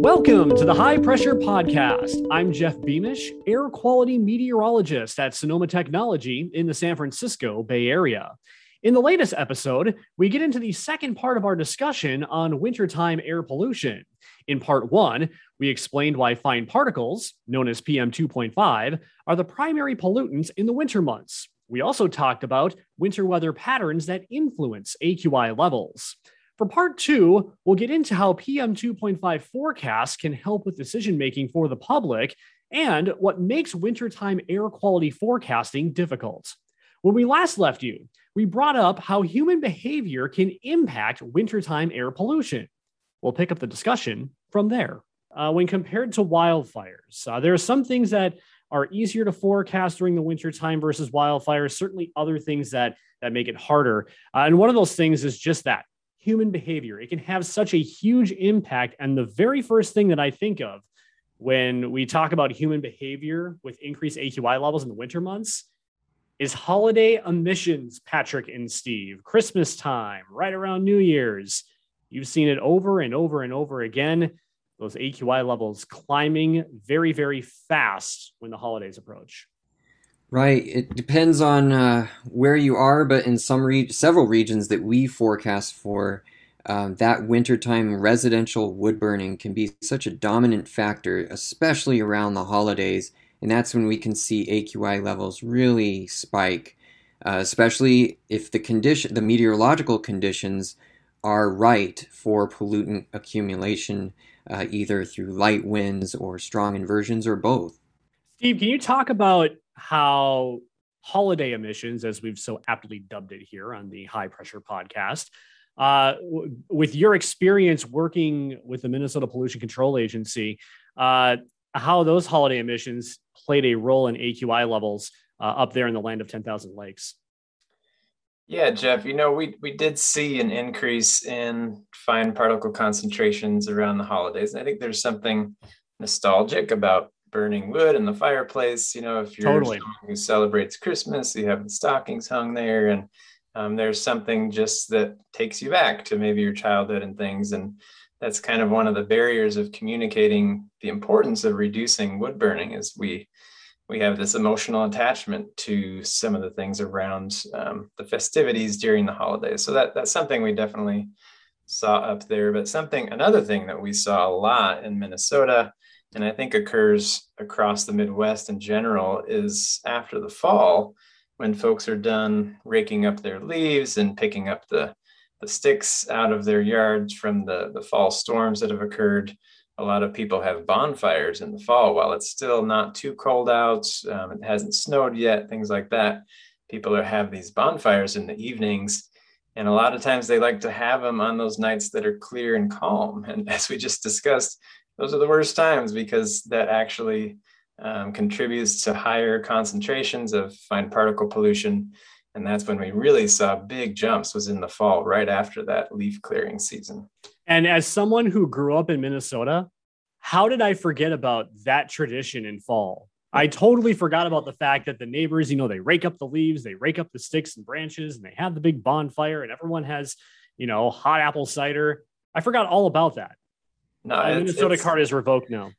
Welcome to the High Pressure Podcast. I'm Jeff Beamish, air quality meteorologist at Sonoma Technology in the San Francisco Bay Area. In the latest episode, we get into the second part of our discussion on wintertime air pollution. In part one, we explained why fine particles, known as PM 2.5, are the primary pollutants in the winter months. We also talked about winter weather patterns that influence AQI levels. For part two, we'll get into how PM 2.5 forecasts can help with decision-making for the public and what makes wintertime air quality forecasting difficult. When we last left you, we brought up how human behavior can impact wintertime air pollution. We'll pick up the discussion from there. When compared to wildfires, there are some things that are easier to forecast during the wintertime versus wildfires, certainly other things that make it harder. And one of those things is just that. Human behavior. It can have such a huge impact. And the very first thing that I think of when we talk about human behavior with increased AQI levels in the winter months is holiday emissions, Patrick and Steve. Christmas time, right around New Year's. You've seen it over and over and over again. Those AQI levels climbing very, very fast when the holidays approach. Right. It depends on where you are, but in several regions that we forecast for, that wintertime residential wood burning can be such a dominant factor, especially around the holidays. And that's when we can see AQI levels really spike, especially if the meteorological conditions are right for pollutant accumulation, either through light winds or strong inversions or both. Steve, can you talk about how holiday emissions, as we've so aptly dubbed it here on the High Pressure Podcast, with your experience working with the Minnesota Pollution Control Agency, how those holiday emissions played a role in AQI levels up there in the land of 10,000 lakes? Yeah, Jeff, we did see an increase in fine particle concentrations around the holidays. And I think there's something nostalgic about burning wood in the fireplace. If you're Totally someone who celebrates Christmas, you have the stockings hung there, and there's something just that takes you back to maybe your childhood and things. And that's kind of one of the barriers of communicating the importance of reducing wood burning is we have this emotional attachment to some of the things around the festivities during the holidays. So that's something we definitely saw up there. But another thing that we saw a lot in Minnesota, and I think occurs across the Midwest in general, is after the fall, when folks are done raking up their leaves and picking up the sticks out of their yards from the fall storms that have occurred. A lot of people have bonfires in the fall while it's still not too cold out. It hasn't snowed yet, things like that. People have these bonfires in the evenings. And a lot of times they like to have them on those nights that are clear and calm. And as we just discussed, those are the worst times because that actually contributes to higher concentrations of fine particle pollution. And that's when we really saw big jumps was in the fall, right after that leaf clearing season. And as someone who grew up in Minnesota, how did I forget about that tradition in fall? I totally forgot about the fact that the neighbors, they rake up the leaves, they rake up the sticks and branches, and they have the big bonfire, and everyone has, hot apple cider. I forgot all about that. No, Minnesota card is revoked now.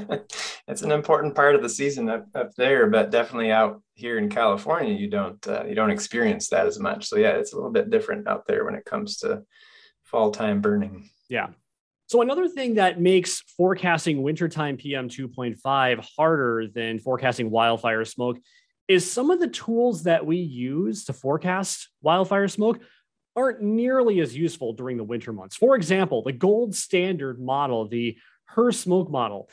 It's an important part of the season up there, but definitely out here in California, you don't experience that as much. So yeah, it's a little bit different out there when it comes to fall time burning. Yeah. So another thing that makes forecasting wintertime PM 2.5 harder than forecasting wildfire smoke is some of the tools that we use to forecast wildfire smoke aren't nearly as useful during the winter months. For example, the gold standard model, the HRRR smoke model,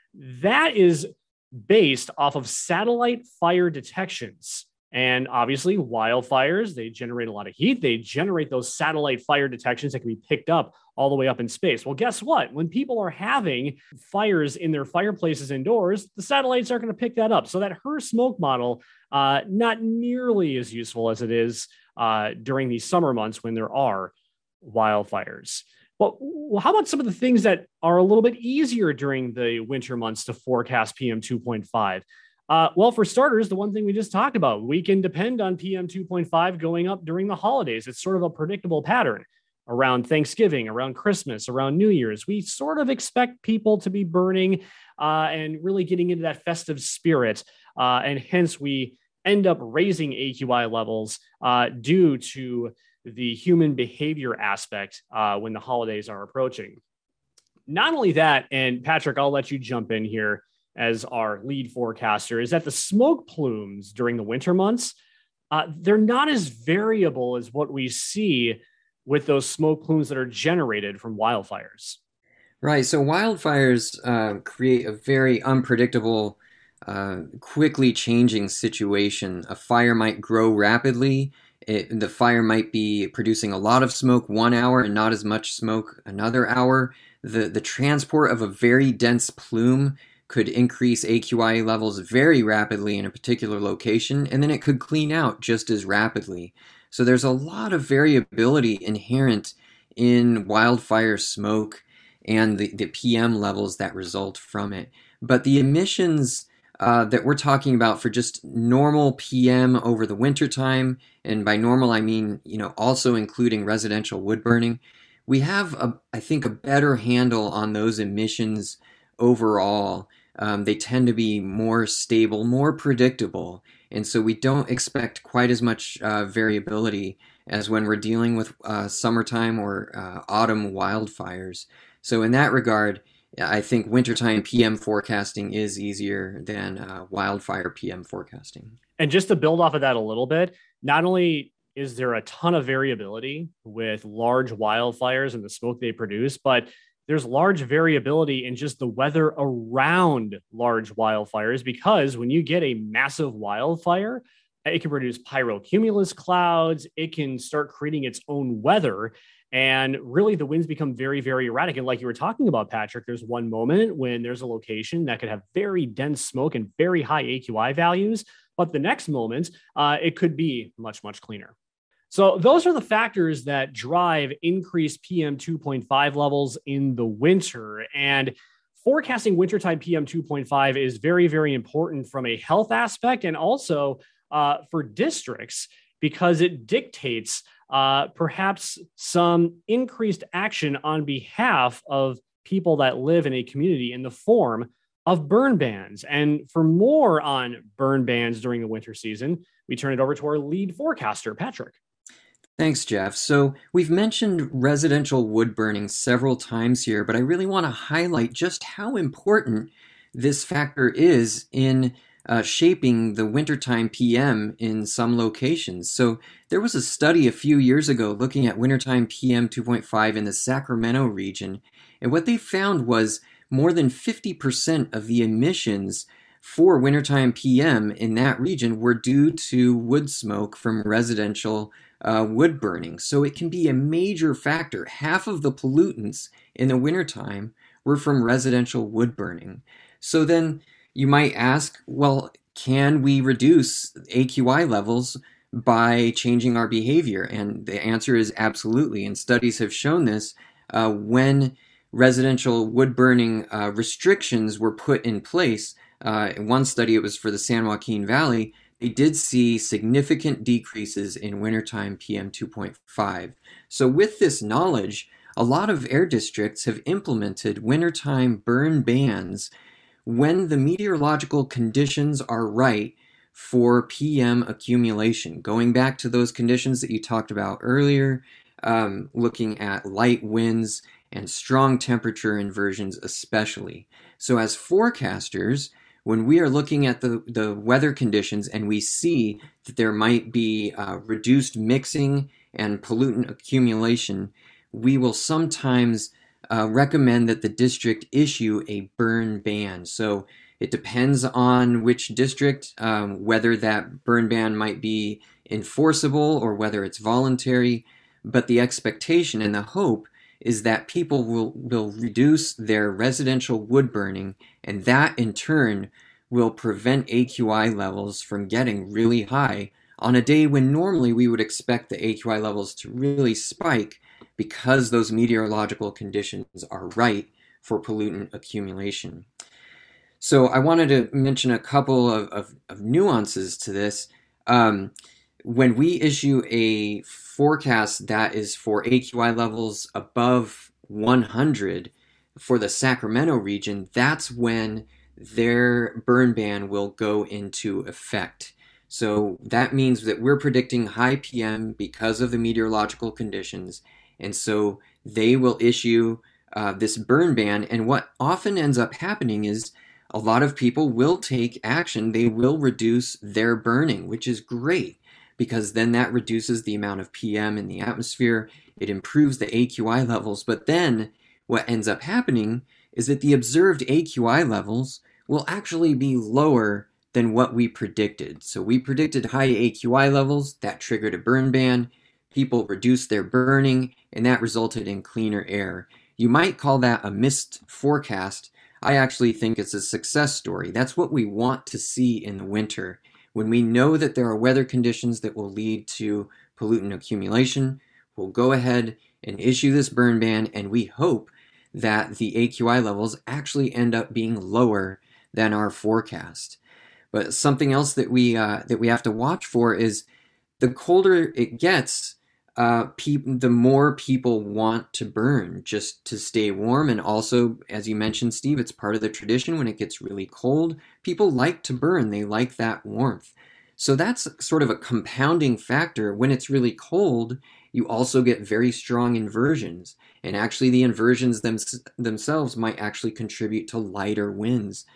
that is based off of satellite fire detections. And obviously wildfires, they generate a lot of heat. They generate those satellite fire detections that can be picked up all the way up in space. Well, guess what? When people are having fires in their fireplaces indoors, the satellites aren't going to pick that up. So that HRRR smoke model, not nearly as useful as it is during the summer months when there are wildfires. Well, how about some of the things that are a little bit easier during the winter months to forecast PM 2.5? Well, for starters, the one thing we just talked about, we can depend on PM 2.5 going up during the holidays. It's sort of a predictable pattern. around Thanksgiving, around Christmas, around New Year's. We sort of expect people to be burning and really getting into that festive spirit. And hence we end up raising AQI levels due to the human behavior aspect when the holidays are approaching. Not only that, and Patrick, I'll let you jump in here as our lead forecaster, is that the smoke plumes during the winter months, they're not as variable as what we see with those smoke plumes that are generated from wildfires. Right. So wildfires create a very unpredictable, quickly changing situation. A fire might grow rapidly. The fire might be producing a lot of smoke 1 hour and not as much smoke another hour. The transport of a very dense plume could increase AQI levels very rapidly in a particular location, and then it could clean out just as rapidly. So there's a lot of variability inherent in wildfire smoke and the PM levels that result from it. But the emissions that we're talking about for just normal PM over the wintertime, and by normal I mean, also including residential wood burning, we have, I think, a better handle on those emissions overall. They tend to be more stable, more predictable, and so we don't expect quite as much variability as when we're dealing with summertime or autumn wildfires. So in that regard, I think wintertime PM forecasting is easier than wildfire PM forecasting. And just to build off of that a little bit, not only is there a ton of variability with large wildfires and the smoke they produce, but there's large variability in just the weather around large wildfires, because when you get a massive wildfire, it can produce pyrocumulus clouds. It can start creating its own weather. And really, the winds become very, very erratic. And like you were talking about, Patrick, there's one moment when there's a location that could have very dense smoke and very high AQI values. But the next moment, it could be much, much cleaner. So those are the factors that drive increased PM 2.5 levels in the winter. And forecasting wintertime PM 2.5 is very, very important from a health aspect and also for districts, because it dictates perhaps some increased action on behalf of people that live in a community in the form of burn bans. And for more on burn bans during the winter season, we turn it over to our lead forecaster, Patrick. Thanks, Jeff. So we've mentioned residential wood burning several times here, but I really want to highlight just how important this factor is in shaping the wintertime PM in some locations. So there was a study a few years ago looking at wintertime PM 2.5 in the Sacramento region, and what they found was more than 50% of the emissions for wintertime PM in that region were due to wood smoke from residential wood burning. So it can be a major factor. Half of the pollutants in the wintertime were from residential wood burning. So then you might ask, well, can we reduce AQI levels by changing our behavior? And the answer is absolutely. And studies have shown this when residential wood burning restrictions were put in place. In one study, it was for the San Joaquin Valley. They did see significant decreases in wintertime PM 2.5. So with this knowledge, a lot of air districts have implemented wintertime burn bans when the meteorological conditions are right for PM accumulation. Going back to those conditions that you talked about earlier, looking at light winds and strong temperature inversions especially. So as forecasters, when we are looking at the weather conditions and we see that there might be reduced mixing and pollutant accumulation, we will sometimes recommend that the district issue a burn ban. So it depends on which district, whether that burn ban might be enforceable or whether it's voluntary, but the expectation and the hope is that people will reduce their residential wood burning, and that in turn will prevent AQI levels from getting really high on a day when normally we would expect the AQI levels to really spike because those meteorological conditions are right for pollutant accumulation. So I wanted to mention a couple of nuances to this. when we issue a forecast that is for AQI levels above 100 for the Sacramento region, that's when their burn ban will go into effect. So that means that we're predicting high PM because of the meteorological conditions, and so they will issue this burn ban. And what often ends up happening is a lot of people will take action. They will reduce their burning, which is great, because then that reduces the amount of PM in the atmosphere. It improves the AQI levels. But then what ends up happening is that the observed AQI levels will actually be lower than what we predicted. So we predicted high AQI levels, that triggered a burn ban. People reduced their burning, and that resulted in cleaner air. You might call that a missed forecast. I actually think it's a success story. That's what we want to see in the winter. When we know that there are weather conditions that will lead to pollutant accumulation, we'll go ahead and issue this burn ban, and we hope that the AQI levels actually end up being lower than our forecast. But something else that we have to watch for is the colder it gets, the more people want to burn just to stay warm. And also, as you mentioned, Steve, it's part of the tradition. When it gets really cold, people like to burn. They like that warmth. So that's sort of a compounding factor. When it's really cold, you also get very strong inversions. And actually, the inversions themselves might actually contribute to lighter winds.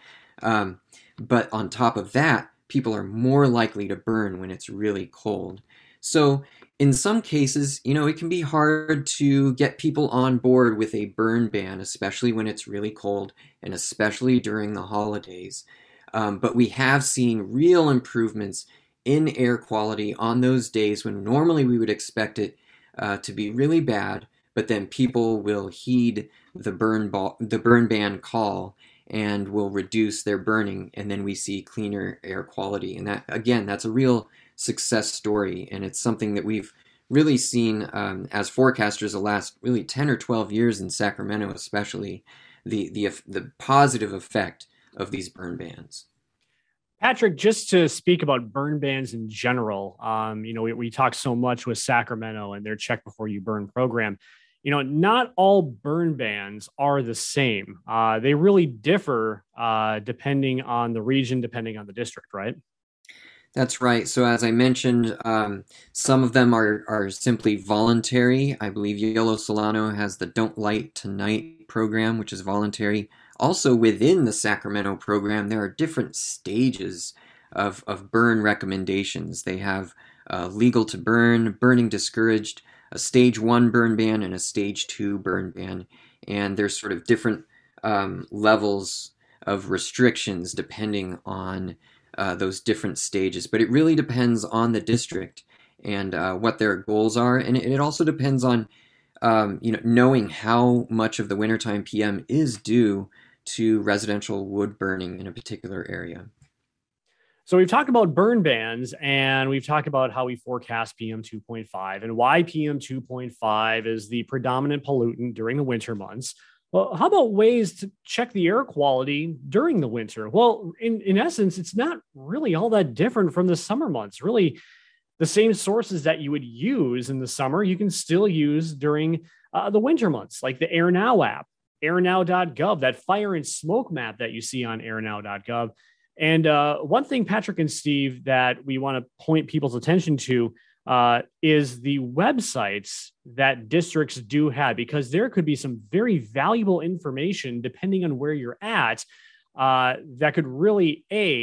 But on top of that, people are more likely to burn when it's really cold. So in some cases, it can be hard to get people on board with a burn ban, especially when it's really cold and especially during the holidays. But we have seen real improvements in air quality on those days when normally we would expect it to be really bad, but then people will heed the burn ban call and will reduce their burning, and then we see cleaner air quality. And that, again, that's a real success story, and it's something that we've really seen as forecasters the last really 10 or 12 years in Sacramento, especially the positive effect of these burn bans. Patrick, just to speak about burn bans in general, we talk so much with Sacramento and their check before you burn program. Not all burn bans are the same. They really differ depending on the region, depending on the district, right? That's right. So as I mentioned, some of them are simply voluntary. I believe Yellow Solano has the Don't Light Tonight program, which is voluntary. Also within the Sacramento program, there are different stages of burn recommendations. They have legal to burn, burning discouraged, a stage 1 burn ban, and a stage 2 burn ban. And there's sort of different levels of restrictions depending on those different stages. But it really depends on the district and what their goals are. And it also depends on knowing how much of the wintertime PM is due to residential wood burning in a particular area. So we've talked about burn bans, and we've talked about how we forecast PM 2.5 and why PM 2.5 is the predominant pollutant during the winter months. Well, how about ways to check the air quality during the winter? Well, in essence, it's not really all that different from the summer months. Really, the same sources that you would use in the summer, you can still use during the winter months, like the AirNow app, airnow.gov, that fire and smoke map that you see on airnow.gov. And one thing, Patrick and Steve, that we want to point people's attention to is the websites that districts do have, because there could be some very valuable information depending on where you're at that could really,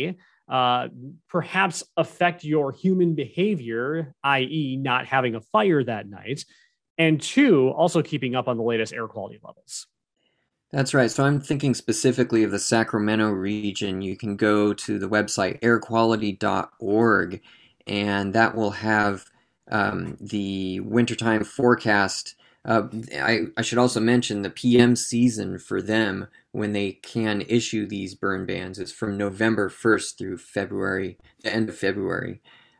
perhaps affect your human behavior, i.e. not having a fire that night, and 2, also keeping up on the latest air quality levels. That's right. So I'm thinking specifically of the Sacramento region. You can go to the website airquality.org, and that will have the wintertime forecast. I should also mention the PM season for them when they can issue these burn bans is from November 1st through February, the end of February.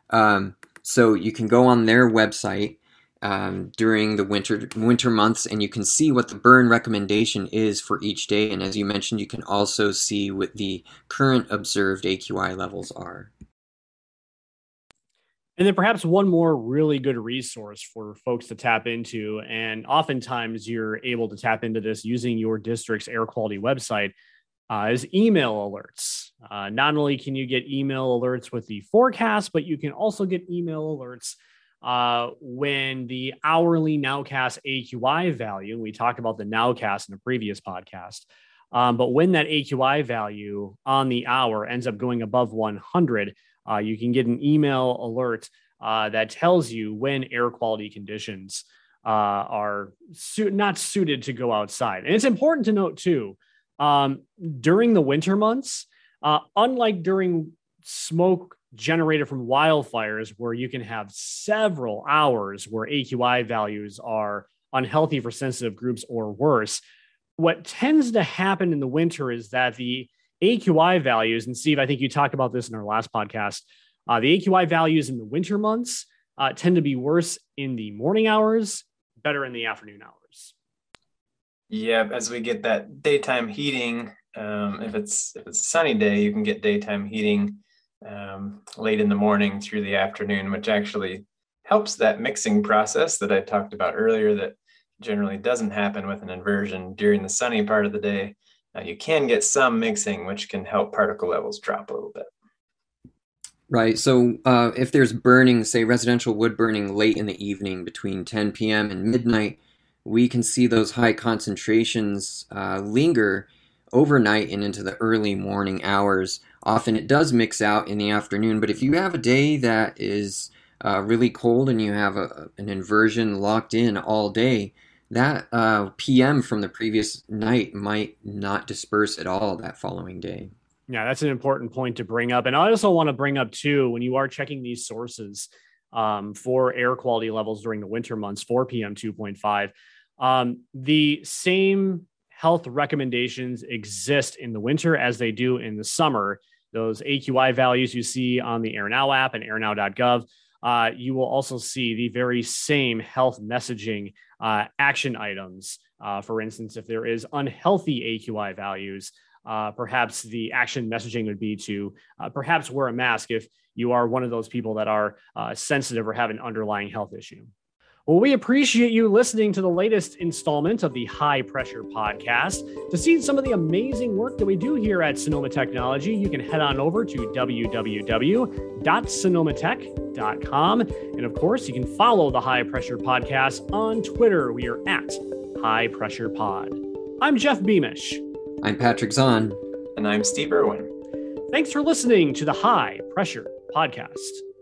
So you can go on their website during the winter months, and you can see what the burn recommendation is for each day. And as you mentioned, you can also see what the current observed AQI levels are. And then perhaps one more really good resource for folks to tap into, and oftentimes you're able to tap into this using your district's air quality website, is email alerts. Not only can you get email alerts with the forecast, but you can also get email alerts when the hourly Nowcast AQI value, and we talked about the Nowcast in a previous podcast, but when that AQI value on the hour ends up going above 100, you can get an email alert that tells you when air quality conditions are not suited to go outside. And it's important to note too, during the winter months, unlike during smoke generated from wildfires, where you can have several hours where AQI values are unhealthy for sensitive groups or worse, what tends to happen in the winter is that the AQI values, and Steve, I think you talked about this in our last podcast, the AQI values in the winter months tend to be worse in the morning hours, better in the afternoon hours. Yeah, as we get that daytime heating, if it's a sunny day, you can get daytime heating late in the morning through the afternoon, which actually helps that mixing process that I talked about earlier that generally doesn't happen with an inversion during the sunny part of the day. You can get some mixing, which can help particle levels drop a little bit. Right. So if there's burning, say residential wood burning late in the evening between 10 p.m. and midnight, we can see those high concentrations linger overnight and into the early morning hours. Often it does mix out in the afternoon, but if you have a day that is really cold and you have an inversion locked in all day, that PM from the previous night might not disperse at all that following day. Yeah, that's an important point to bring up. And I also want to bring up too, when you are checking these sources for air quality levels during the winter months for PM 2.5, the same health recommendations exist in the winter as they do in the summer. Those AQI values you see on the AirNow app and airnow.gov, you will also see the very same health messaging action items. For instance, if there is unhealthy AQI values, perhaps the action messaging would be to perhaps wear a mask if you are one of those people that are sensitive or have an underlying health issue. Well, we appreciate you listening to the latest installment of the High Pressure Podcast. To see some of the amazing work that we do here at Sonoma Technology, you can head on over to www.sonomatech.com. And of course, you can follow the High Pressure Podcast on Twitter. We are at High Pressure Pod. I'm Jeff Beamish. I'm Patrick Zahn. And I'm Steve Irwin. Thanks for listening to the High Pressure Podcast.